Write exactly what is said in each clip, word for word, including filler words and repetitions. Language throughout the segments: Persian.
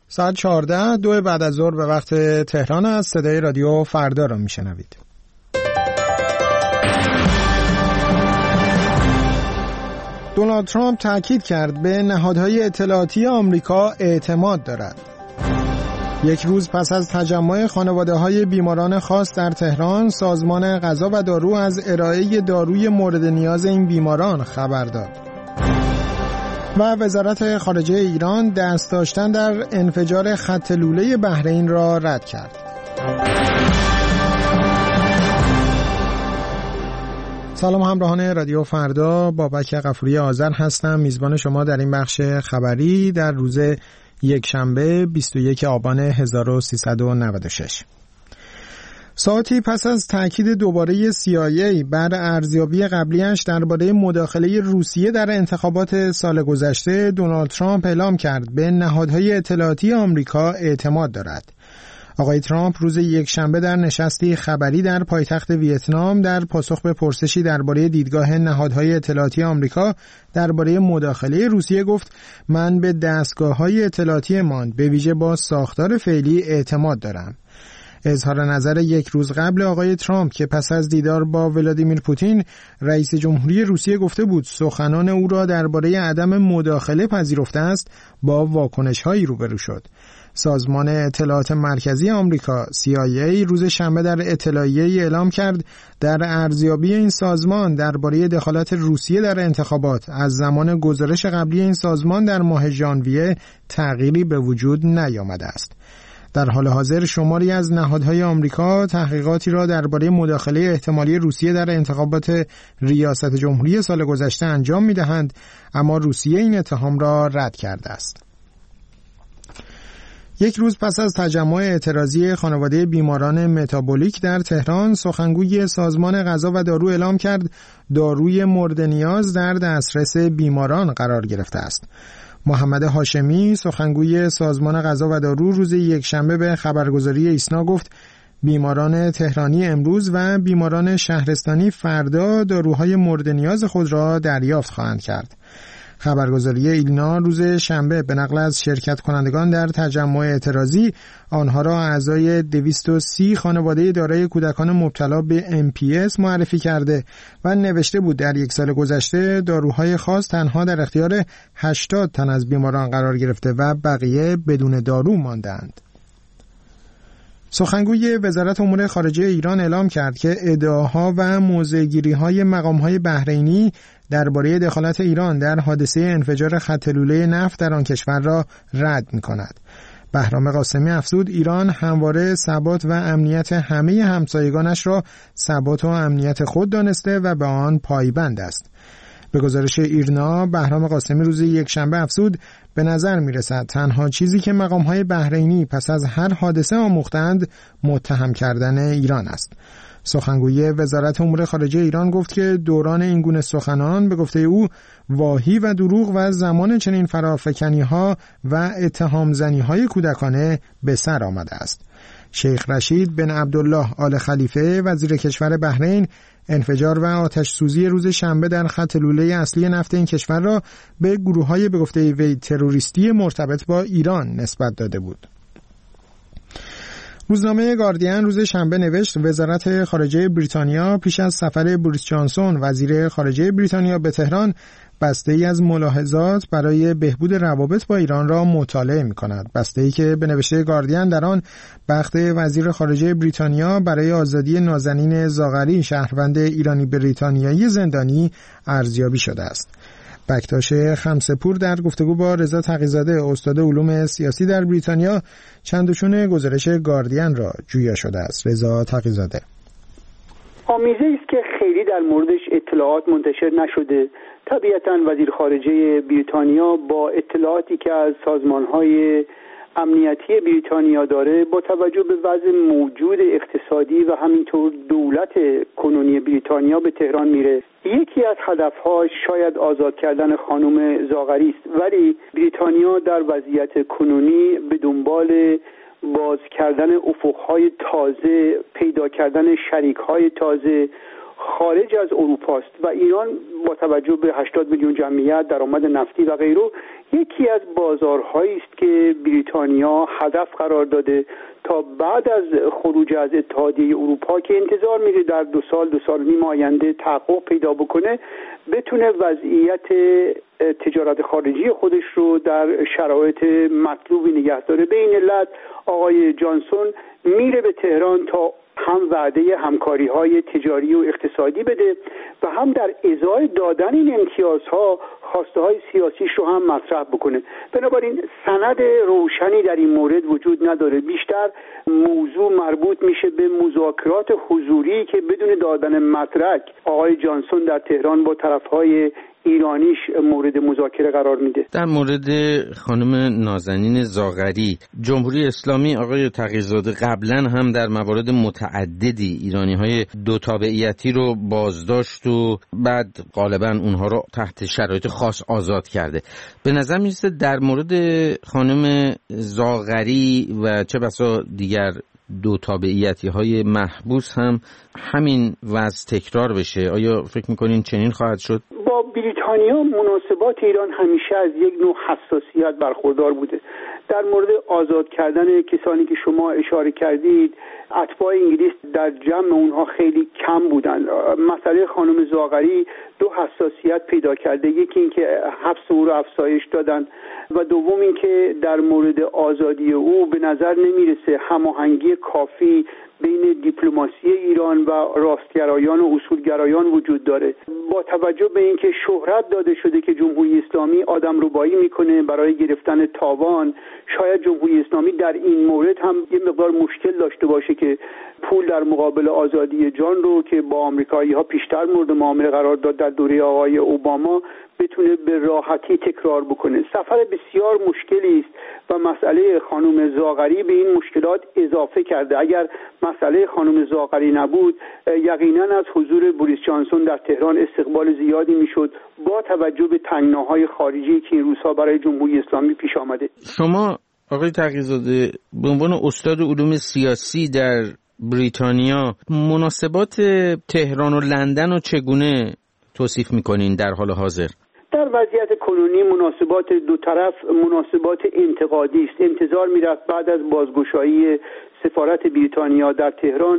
ساعت چهارده دو بعد از ظهر به وقت تهران است. صدای رادیو فردا را میشنوید. دونالد ترامپ تاکید کرد به نهادهای اطلاعاتی آمریکا اعتماد دارد. یک روز پس از تجمع خانواده‌های بیماران خاص در تهران، سازمان غذا و دارو از ارائه داروی مورد نیاز این بیماران خبر داد. و وزارت خارجه ایران دست داشتن در انفجار خط لوله بحرین را رد کرد. سلام همراهان رادیو فردا، بابک غفوری آذر هستم، میزبان شما در این بخش خبری در روز یکشنبه بیست و یکم آبان هزار و سیصد و نود و شش. ساعتی پس از تأکید دوباره سی آی ای بر ارزیابی قبلیش درباره مداخله روسیه در انتخابات سال گذشته، دونالد ترامپ اعلام کرد به نهادهای اطلاعاتی آمریکا اعتماد دارد. آقای ترامپ روز یکشنبه در نشستی خبری در پایتخت ویتنام در پاسخ به پرسشی درباره دیدگاه نهادهای اطلاعاتی آمریکا درباره مداخله روسیه گفت: من به دستگاه‌های اطلاعاتیمان به ویژه با ساختار فعلی اعتماد دارم. اظهار نظر یک روز قبل آقای ترامپ که پس از دیدار با ولادیمیر پوتین رئیس جمهوری روسیه گفته بود سخنان او را درباره عدم مداخله پذیرفته است، با واکنش‌هایی روبرو شد. سازمان اطلاعات مرکزی آمریکا سی آی ای روز شنبه در اطلاعیه‌ای اعلام کرد در ارزیابی این سازمان درباره دخالت روسیه در انتخابات از زمان گزارش قبلی این سازمان در ماه ژانویه تغییری به وجود نیامده است. در حال حاضر شماری از نهادهای آمریکا تحقیقاتی را درباره مداخله احتمالی روسیه در انتخابات ریاست جمهوری سال گذشته انجام می‌دهند، اما روسیه این اتهام را رد کرده است. یک روز پس از تجمع اعتراضی خانواده بیماران متابولیک در تهران، سخنگوی سازمان غذا و دارو اعلام کرد داروی مورد نیاز در دسترس بیماران قرار گرفته است. محمد هاشمی، سخنگوی سازمان غذا و دارو، روز یکشنبه به خبرگزاری ایسنا گفت بیماران تهرانی امروز و بیماران شهرستانی فردا داروهای مورد نیاز خود را دریافت خواهند کرد. خبرگزاری ایلنا روز شنبه به نقل از شرکت کنندگان در تجمع اعتراضی آنها را اعضای دویست و سی خانواده دارای کودکان مبتلا به ام پی اس معرفی کرده و نوشته بود در یک سال گذشته داروهای خاص تنها در اختیار هشتاد تن از بیماران قرار گرفته و بقیه بدون دارو ماندند. سخنگوی وزارت امور خارجه ایران اعلام کرد که ادعاها و موضع‌گیری‌های مقام‌های بحرینی درباره دخالت ایران در حادثه انفجار خط لوله نفت در آن کشور را رد می‌کند. بهرام قاسمی افزود ایران همواره ثبات و امنیت همه همسایگانش را ثبات و امنیت خود دانسته و به آن پایبند است. به گزارش ایرنا، بهرام قاسمی روز یکشنبه افزود به نظر می‌رسد تنها چیزی که مقام‌های بحرینی پس از هر حادثه آموختند متهم کردن ایران است. سخنگوی وزارت امور خارجه ایران گفت که دوران این گونه سخنان به گفته او واهی و دروغ و زمان چنین فرافکنی‌ها و اتهام‌زنی‌های کودکانه به سر آمده است. شیخ رشید بن عبدالله آل خلیفه وزیر کشور بحرین انفجار و آتش سوزی روز شنبه در خط لوله اصلی نفت این کشور را به گروه‌های به گفته وی تروریستی مرتبط با ایران نسبت داده بود. روزنامه گاردین روز شنبه نوشت وزارت خارجه بریتانیا پیش از سفر بوریس جانسون وزیر خارجه بریتانیا به تهران بسته‌ای از ملاحظات برای بهبود روابط با ایران را مطالعه می‌کند. بسته‌ای که به نوشته گاردین در آن بخت وزیر خارجه بریتانیا برای آزادی نازنین زاغری شهروند ایرانی بریتانیایی زندانی ارزیابی شده است. بکتاش خمسه‌پور در گفتگو با رضا تقی‌زاده استاد علوم سیاسی در بریتانیا چند و چون گزارش گاردین را جویا شده است. رضا تقی‌زاده: آمیزه است که خیلی در موردش اطلاعات منتشر نشده. طبیعتاً وزیر خارجه بریتانیا با اطلاعاتی که از سازمان‌های امنیتی بریتانیا داره، با توجه به وضع موجود اقتصادی و همینطور دولت کنونی بریتانیا به تهران میره. یکی از هدف‌هاش شاید آزاد کردن خانم زاغری است، ولی بریتانیا در وضعیت کنونی به دنبال باز کردن افق‌های تازه، پیدا کردن شریک‌های تازه خارج از اروپا است و ایران با توجه به هشتاد میلیون جمعیت، درآمد نفتی و غیره، یکی از بازارهایی است که بریتانیا بریتانیا هدف قرار داده تا بعد از خروج از اتحادیه اروپا که انتظار میره در دو سال دو سال نیم آینده تحقق پیدا بکنه، بتونه وضعیت تجارت خارجی خودش رو در شرایط مطلوبی نگه داره. به این علت آقای جانسون میره به تهران تا هم وعده همکاری‌های تجاری و اقتصادی بده و هم در ازای دادن این امتیازها خواسته‌های سیاسیش رو هم مطرح بکنه. بنابراین سند روشنی در این مورد وجود نداره. بیشتر موضوع مربوط میشه به مذاکرات حضوری که بدون دادن مدرک آقای جانسون در تهران با طرف‌های ایرانیش مورد مذاکره قرار میده. در مورد خانم نازنین زاغری، جمهوری اسلامی آقای تغییرزاده قبلا هم در موارد متعددی ایرانی‌های دو تابعیتی رو بازداشت و بعد غالبا اونها رو تحت شرایط خاص آزاد کرده. به نظر میرسه در مورد خانم زاغری و چه بسا دیگر دو تابعیتی های محبوس هم همین وضع تکرار بشه. آیا فکر میکنین چنین خواهد شد؟ با بریتانیا مناسبات ایران همیشه از یک نوع حساسیت برخوردار بوده. در مورد آزاد کردن کسانی که شما اشاره کردید، اتباع انگلیس در جمع اونها خیلی کم بودن. مسئله خانم زاغری دو حساسیت پیدا کرده، یکی این که حبس او رو افزایش دادن و دوم این که در مورد آزادی او به نظر نمیرسه هماهنگی کافی بین دیپلماسی ایران و راستگرایان و اصولگرایان وجود داره. با توجه به اینکه شهرت داده شده که جمهوری اسلامی آدمربایی میکنه برای گرفتن تاوان، شاید جمهوری اسلامی در این مورد هم یه مقدار مشکل داشته باشه که پول در مقابل آزادی جان رو که با آمریکایی‌ها پیشتر مورد معامله قرار داد در دوره آقای اوباما بتونه به راحتی تکرار بکنه. سفر بسیار مشکلی است و مسئله خانم زاغری به این مشکلات اضافه کرده. اگر مسئله خانم زاغری نبود، یقینا از حضور بوریس جانسون در تهران استقبال زیادی میشد با توجه به تنگناهای خارجی که این روزها برای جمهوری اسلامی پیش آمده. شما آقای تغییرزاده به عنوان استاد علوم سیاسی در بریتانیا، مناسبات تهران و لندن رو چگونه توصیف میکنین در حال حاضر؟ در وضعیت کنونی مناسبات دو طرف مناسبات انتقادی است. انتظار میرفت بعد از بازگشایی سفارت بریتانیا در تهران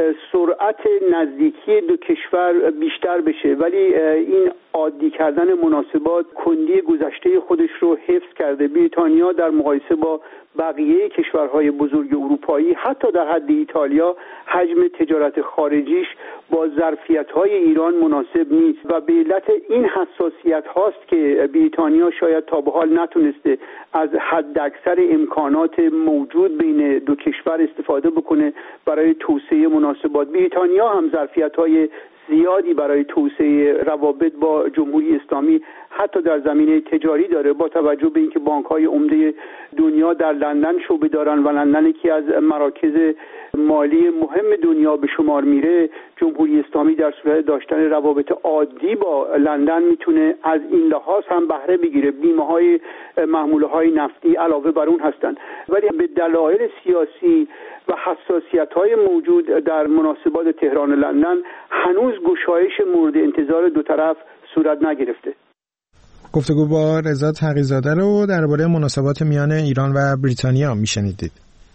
سرعت نزدیکی دو کشور بیشتر بشه، ولی این عادی کردن مناسبات کندی گذشته خودش رو حفظ کرده. بریتانیا در مقایسه با بقیه کشورهای بزرگ اروپایی حتی در حد ایتالیا حجم تجارت خارجیش با ظرفیت‌های ایران مناسب نیست و به علت این حساسیت هاست که بریتانیا شاید تا به حال نتونسته از حد اکثر امکانات موجود بین دو کشور استفاده بکنه برای توسعه مناسبات. بریتانیا هم ظرفیت‌های زیادی برای توسعه روابط با جمهوری اسلامی حتی در زمینه تجاری داره، با توجه به اینکه بانک‌های عمده دنیا در لندن شعبه دارن و لندن یکی از مراکز مالی مهم دنیا به شمار میره. جمهوری اسلامی در صورت داشتن روابط عادی با لندن میتونه از این لحاظ هم بهره بگیره. بیمه‌های محموله‌های نفتی علاوه بر اون هستن، ولی به دلایل سیاسی و حساسیت‌های موجود در مناسبات تهران و لندن هنوز گشایش مورد انتظار دو طرف صورت نگرفته. گفتگو با رضا تقی‌زاده رو درباره مناسبات میان ایران و بریتانیا میشنیدید.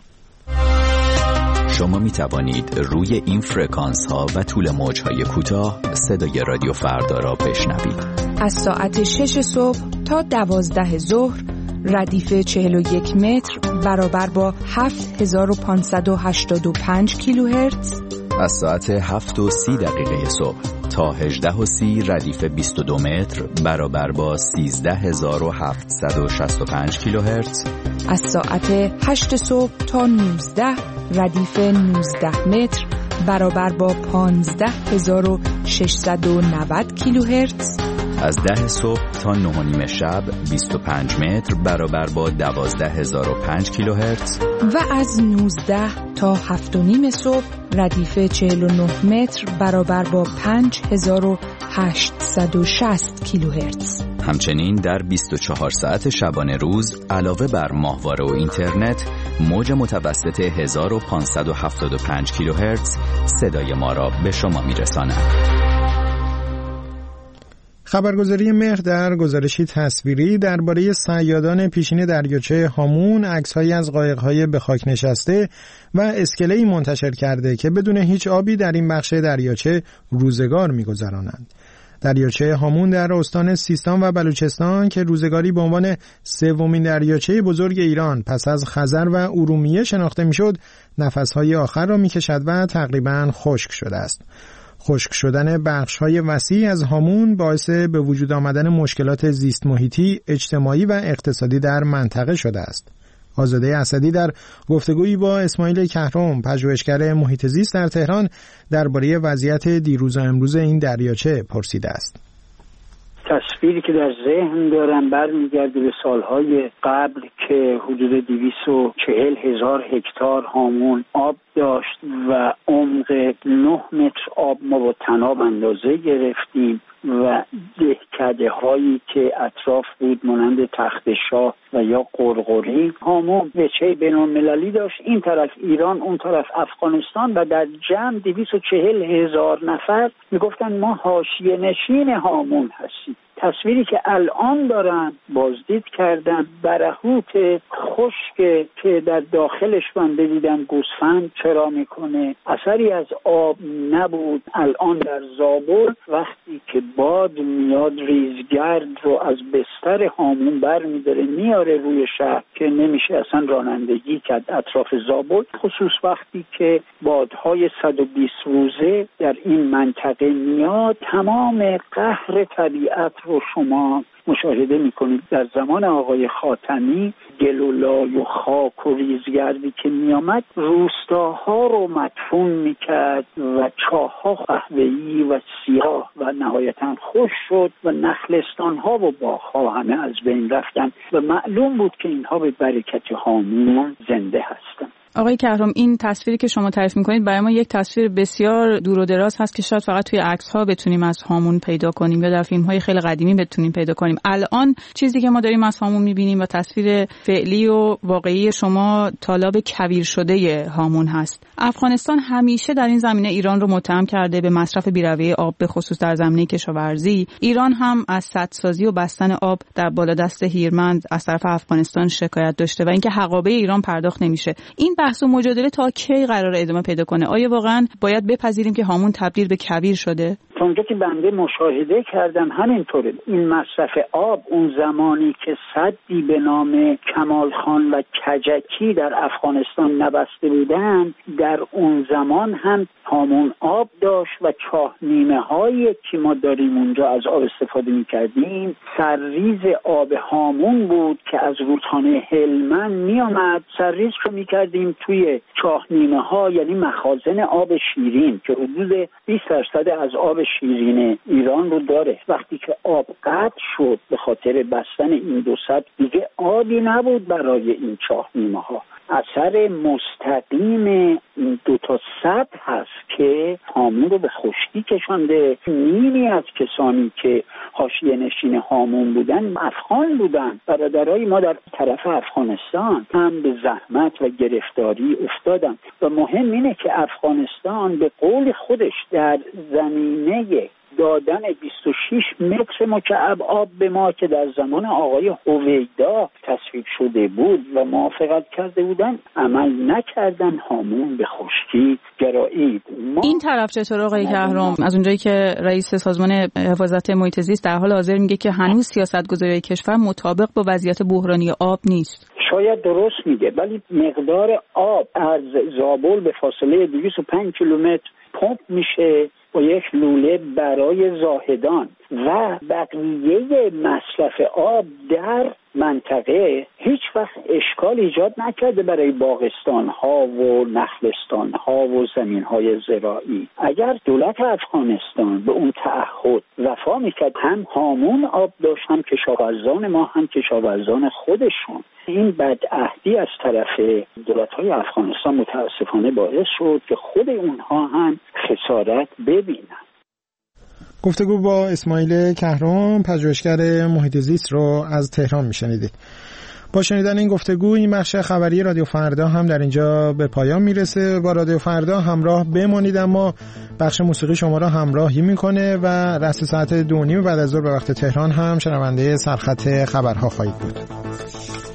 شما می توانید روی این فرکانس ها و طول موج های کوتاه صدای رادیو فردا را بشنوید. از ساعت شش صبح تا دوازده ظهر ردیف چهل و یک متر برابر با هفت هزار و پانصد و هشتاد و پنج کیلوهرتز. از ساعت هفت و سی دقیقه صبح تا هجده و سی ردیف بیست و دو متر برابر با سیزده هزار و هفتصد و شصت و پنج کیلوهرتز. از ساعت هشت صبح تا نوزده ردیف نوزده متر برابر با پانزده هزار و ششصد و نود کیلوهرتز. از ده صبح تا نه و نیم شب بیست و پنج متر برابر با دوازده هزار و پنج کیلوهرتز. و از نوزده تا هفت و نیم صبح ردیف چهل و نه متر برابر با پنج هزار و هشتصد و شصت کیلوهرتز. همچنین در بیست و چهار ساعت شبانه روز علاوه بر ماهواره و اینترنت، موج متوسط هزار و پانصد و هفتاد و پنج کیلوهرتز صدای ما را به شما میرساند. خبرگزاری مهر در گزارشی تصویری درباره صیادان پیشین دریاچه هامون عکس‌هایی از قایق‌های به خاک نشسته و اسکله‌ای منتشر کرده که بدون هیچ آبی در این بخش دریاچه روزگار می‌گذرانند. دریاچه هامون در استان سیستان و بلوچستان که روزگاری به عنوان سومین دریاچه بزرگ ایران پس از خزر و ارومیه شناخته می‌شد، نفس‌های آخر را می‌کشد و تقریباً خشک شده است. خشک شدن بخش‌های وسیع از هامون باعث به وجود آمدن مشکلات زیست محیطی، اجتماعی و اقتصادی در منطقه شده است. آزاده اسدی در گفتگویی با اسماعیل کهرم، پژوهشگر محیط زیست در تهران، درباره وضعیت دیروز و امروز این دریاچه پرسیده است. تصویری که در ذهن دارم برمیگرده به سالهای قبل که حدود دویست و چهل هزار هکتار هامون آب داشت و عمق نه متر آب ما با طناب اندازه گرفتیم و دهکده هایی که اطراف بود مانند تخت شاه و یا قرقری. هامون وجهه بین‌المللی داشت، این طرف ایران اون طرف افغانستان، و در جمع دویست و چهل هزار نفر میگفتن ما حاشیه نشین هامون هستیم. تصویری که الان دارم بازدید کردم، برهوت خشک که در داخلش من بدیدم گوسفند چرا میکنه، اثری از آب نبود. الان در زابل وقتی که باد میاد ریزگرد رو از بستر هامون بر میداره میاره روی شهر که نمیشه اصلا رانندگی کرد اطراف زابل، خصوص وقتی که بادهای صد و بیست روزه در این منطقه میاد. تمام قهر طبیعت رو شما مشاهده میکنید. در زمان آقای خاتمی گل و لای و خاک و ریزگردی که میامد روستاها رو مدفون میکرد و چاهها قهوه‌ای و سیاه و نهایتا خشک شد و نخلستانها و باغها همه از بین رفتن و معلوم بود که اینها به برکت هامون زنده هستند. آقای کهرم، این تصویری که شما تعریف می‌کنید برای ما یک تصویر بسیار دور و دراز هست که شاید فقط توی عکس‌ها بتونیم از هامون پیدا کنیم یا در فیلم‌های خیلی قدیمی بتونیم پیدا کنیم. الان چیزی که ما داریم از هامون می‌بینیم و تصویر فعلی و واقعی شما تالاب کویر شده هامون هست. افغانستان همیشه در این زمینه ایران رو متهم کرده به مصرف بی‌رویه آب، به خصوص در زمینه کشاورزی. ایران هم از سدسازی و بستن آب در بالادست هیرمند از طرف افغانستان شکایت داشته و اینکه حقابه ایران پرداخت نمیشه. این بحث و مجادله تا کی قرار ادامه پیدا کنه؟ آیا واقعا باید بپذیریم که هامون تبدیل به کویر شده؟ تا اونجا که بنده مشاهده کردم همینطوره. این مصرف آب اون زمانی که سدی به نام کمال خان و کجکی در افغانستان نبسته بودن، در اون زمان هم هامون آب داشت و چاه نیمه هایی که ما داریم اونجا از آب استفاده می کردیم سرریز آب هامون بود که از رودخانه هلمند می آمد. سرریز رو می کردیم توی چاه نیمه ها، یعنی مخازن آب شیرین که حدود بیست درصد از آب شیرین ایران رو داره. وقتی که آب قطع شد به خاطر بستن این دو سد، دیگه آبی نبود برای این چاه نیمه ها. اثر مستقیم این دو تا سد هست که هامون رو به خشکی کشانده. نیمی از کسانی که حاشیه نشین هامون بودن افغان بودن. برادرای ما در طرف افغانستان هم به زحمت و گرفتاری افتادن و مهم اینه که افغانستان به قول خودش در زمینه دادن بیست و شش متر مکعب آب به ما که در زمان آقای هویدا تصویب شده بود و موافقت کرده بودن عمل نکردن، هامون به خشکی گرایید. این طرف چطور آقای کهرم؟ از اونجایی که رئیس سازمان حفاظت محیط زیست در حال حاضر میگه که هنوز سیاست‌گذاری کشور مطابق با وضعیت بحرانی آب نیست. شاید درست میگه، ولی مقدار آب از زابل به فاصله دویست و پنج کیلومتر پمپ میشه با یک لوله برای زاهدان و بقیه مصرف آب در منطقه هیچ وقت اشکال ایجاد نکرده برای باغستان ها و نخلستان ها و زمین های زراعی. اگر دولت افغانستان به اون تعهد وفا میکرد، هم هامون آب داشت، هم کشاورزان ما هم کشاورزان خودشون. این بدعهدی از طرف دولت های افغانستان متاسفانه باعث شد که خود اونها هم خسارت ببینن. گفتگو با اسماعیل کهرم، پژوهشگر محیط زیست رو از تهران میشنیدید. با شنیدن این گفتگو این بخش خبری رادیو فردا هم در اینجا به پایان میرسه. با رادیو فردا همراه بمانید، اما بخش موسیقی شما را همراهی میکنه و رأس ساعت دو نیم بعد از ظهر به وقت تهران هم شنونده سرخط خبرها خواهید بود.